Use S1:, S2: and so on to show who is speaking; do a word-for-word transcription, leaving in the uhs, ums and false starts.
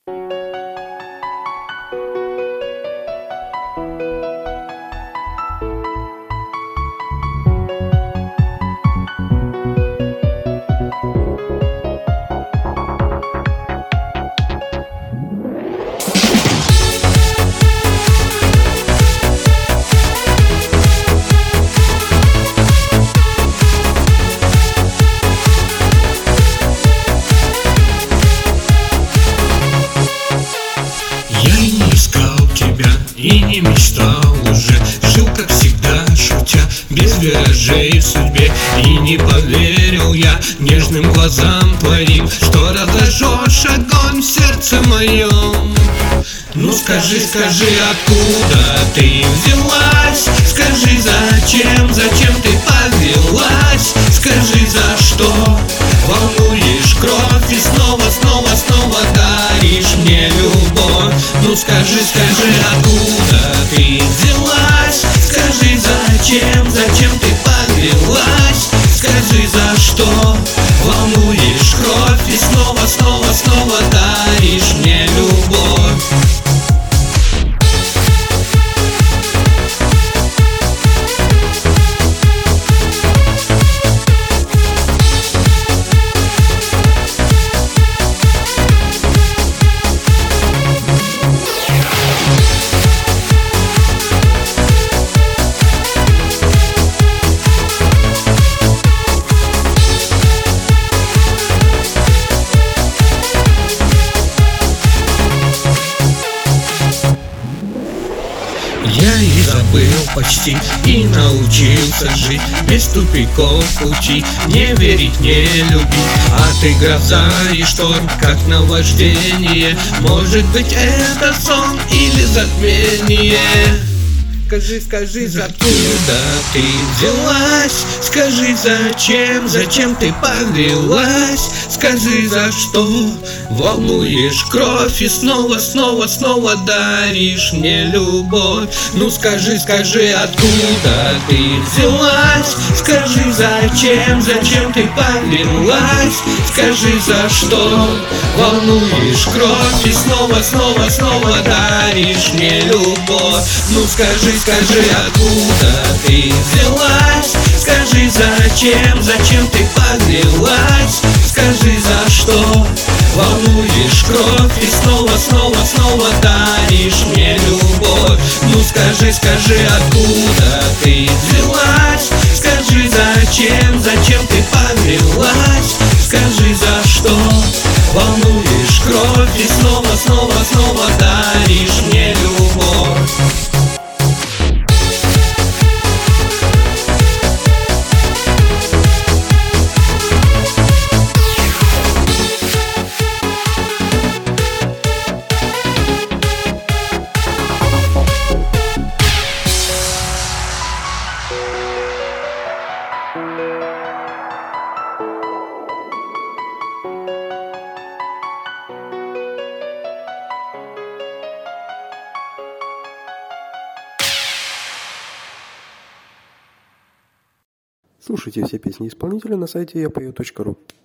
S1: И не мечтал уже, жил как всегда, шутя, без виражей в судьбе. И не поверил я нежным глазам твоим, что разожжешь огонь в сердце моем. Ну скажи, скажи, откуда ты взялась? Скажи, зачем, зачем ты повелась? Скажи, за что волнуешь кровь и снова, снова, снова даришь мне любовь. Ну скажи, скажи, откуда ты взялась? Скажи, зачем, зачем ты повелась? Скажи, за что волнуешь кровь и снова, снова, снова даришь мне любовь. Я и забыл почти, и научился жить без тупиков пути, не верить, не любить. А ты гроза и шторм, как наваждение. Может быть, это сон или затмение? Скажи, скажи, откуда ты взялась? Скажи, зачем, зачем ты повелась? Скажи, за что волнуешь кровь и снова, снова, снова даришь мне любовь. Ну скажи, скажи, откуда ты взялась? Скажи, зачем, зачем ты повелась? Скажи, за что волнуешь кровь и снова, снова, снова даришь мне любовь. Ну скажи, скажи, откуда ты взялась? Скажи, зачем, зачем ты повелась? Скажи, за что волнуешь кровь и снова, снова, снова даришь мне любовь. Ну скажи, скажи, откуда ты взялась? Скажи, зачем, зачем ты повелась? Скажи, за что волнуешь кровь и снова, снова, снова даришь мне любовь.
S2: Слушайте все песни исполнителя на сайте я пою точка ру.